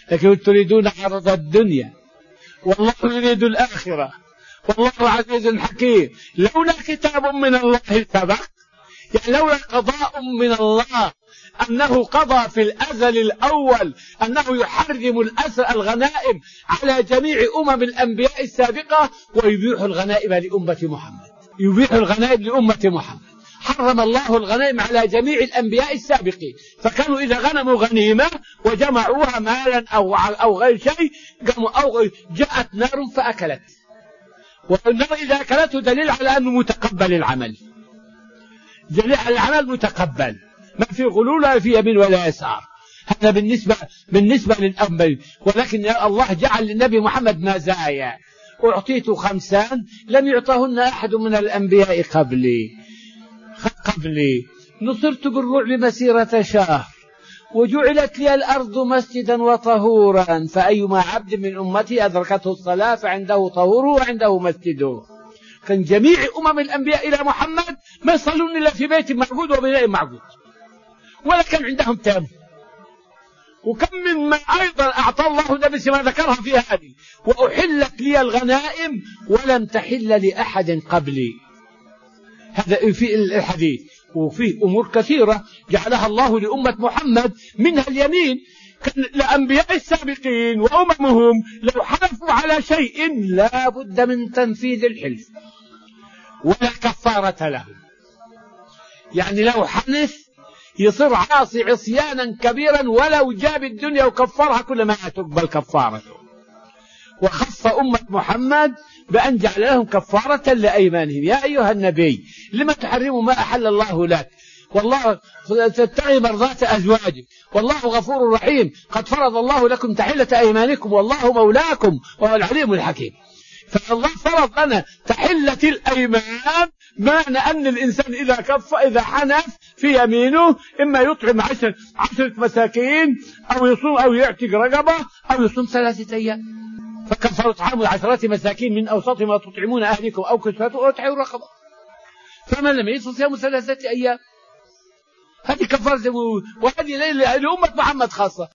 لكن تريدون عرض الدنيا والله يريد الآخرة والله عزيز حكيم. لولا كتاب من الله سبق، يعني لولا قضاء من الله أنه قضى في الأزل الأول أنه يحرم الغنائم على جميع الأنبياء السابقة ويبيح الغنائم لأمة محمد. يبيح الغنائم لأمة محمد. حرم الله الغنائم على جميع الأنبياء السابقين، فكانوا إذا غنموا غنيمة وجمعوها مالا أو غير شيء أو جاءت نار فأكلت، والنار إذا أكلته دليل على أنه متقبل العمل، دليل على العمل متقبل، ما في غلول ولا في يمين ولا يسار. هذا بالنسبة للأنبياء. ولكن الله جعل للنبي محمد مزايا، أعطيت 5 لم يعطهن أحد من الأنبياء قبلي. نصرت بالرعب مسيرة شهر، وجعلت لي الأرض مسجدا وطهورا، فأيما عبد من أمتي أدركته الصلاة فعنده طهوره وعنده مسجده. كان جميع الأنبياء إلى محمد ما يصلون إلا في بيت معبود وبناء معبود، ولا كان عندهم تام. وكم مما أيضا أعطى الله نبي ما ذكرها في هذه: وأحلت لي الغنائم ولم تحل لأحد قبلي. هذا في الحديث. وفيه أمور كثيرة جعلها الله لأمة محمد، منها اليمين. كان الأنبياء السابقين وأممهم لو حلفوا على شيء لا بد من تنفيذ الحلف ولا كفارة لهم. يعني لو حنث يصير عاصي عصيانا كبيرا ولو جاب الدنيا وكفرها كل ما تقبل كفارته. وخص أمة محمد بأن جعل لهم كفارة لأيمانهم. يا أيها النبي لما تحرم ما أحل الله لك، والله تبتغي مرضات أزواجك والله غفور رحيم، قد فرض الله لكم تحلة أيمانكم والله مولاكم وهو العليم الحكيم. فالله فرض لنا تحلة الأيمان، معنى أن الإنسان إذا حنث في يمينه إما يطعم 10 مساكين أو يصوم أو يعتق رقبة أو يصوم 3 أيام. فكفر طعام 10 مساكين من أوسط ما تطعمون أهلكم أو كسوتهم أو تحرير رقبة. فمن لم يصوم صيام 3 أيام. هذه كفارة، وهذه لأمة محمد خاصة.